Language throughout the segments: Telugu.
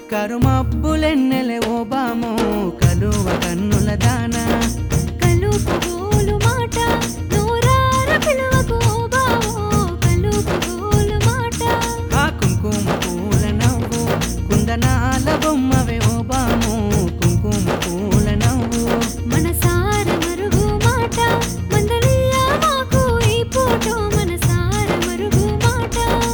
కరుమబ్బులెన్నెలే ఓ బామో కలువ కన్నుల దానా కలుపు గోలు మాట నోరార పిలువకు ఓ బావో కలుపు గోలు మాట ఆ కుంకుమ పూల నవ్వు కుందనాల బొమ్మవే ఓ బామో కుంకుమ పూల నవ్వు మనసార మరుగు మాట మందలియ మాకు ఈ పూటో మనసార మరుగు మాట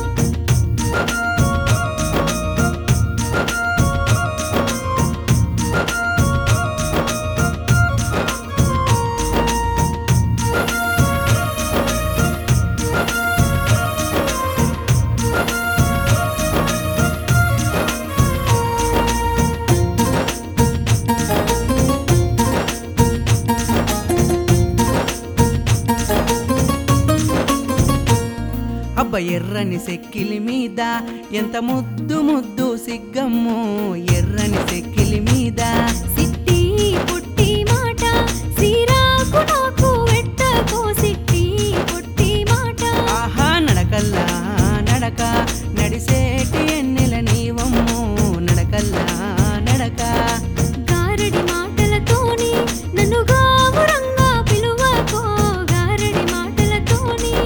అబ్బ ఎర్రని సెక్కిలి మీద ఎంత ముద్దు ముద్దు సిగ్గమ్మో ఎర్రని సెక్కిలి మీద సిట్టి పుట్టి మాట సిరాకు నాకు వెట్టకో సిట్టి పుట్టి మాట ఆహా నడకల్లా నడక నడిసేటి ఎన్నెల నీవమ్మో నడకల్లా నడక గారడి మాటలతోని నన్ను గావురంగా పిలువకో గారడి మాటలతోని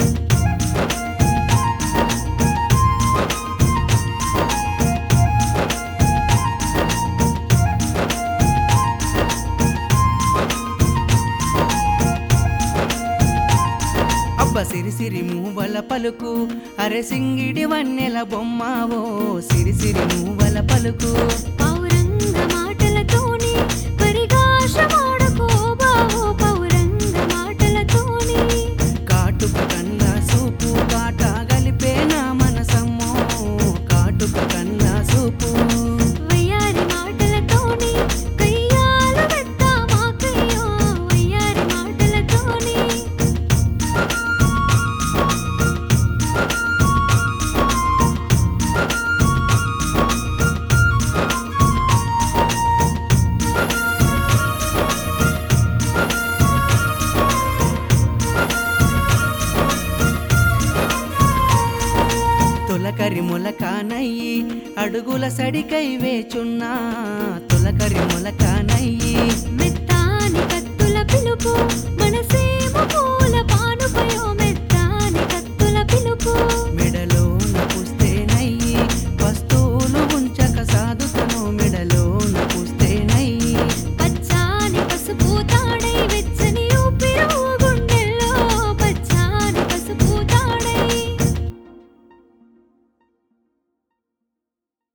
అబ్బ సిరిసిరి మూవల పలుకు అరె సింగిడి వన్నెల బొమ్మావో సిరిసిరి మూవల పలుకు పౌరంగ మాటలతోని పరిగాషమాడకో బావో పౌరంగ మాటలతోని కాటుక కన్నా సూపు కాట గలిపే నా మనసమ్మో కాటుక కన్నా సూపు వయ్యారి మాటలతోని కయ్యాలు వెత్త మాకయ్యో వయ్యారి మాటలతోని తొలకరి మొలకానయ్యి అడుగుల సడికై వేచున్నా తొలకరి మొలకానయ్యి మెత్తాని కత్తుల పిలుపు మనసేమో పూల పానుపు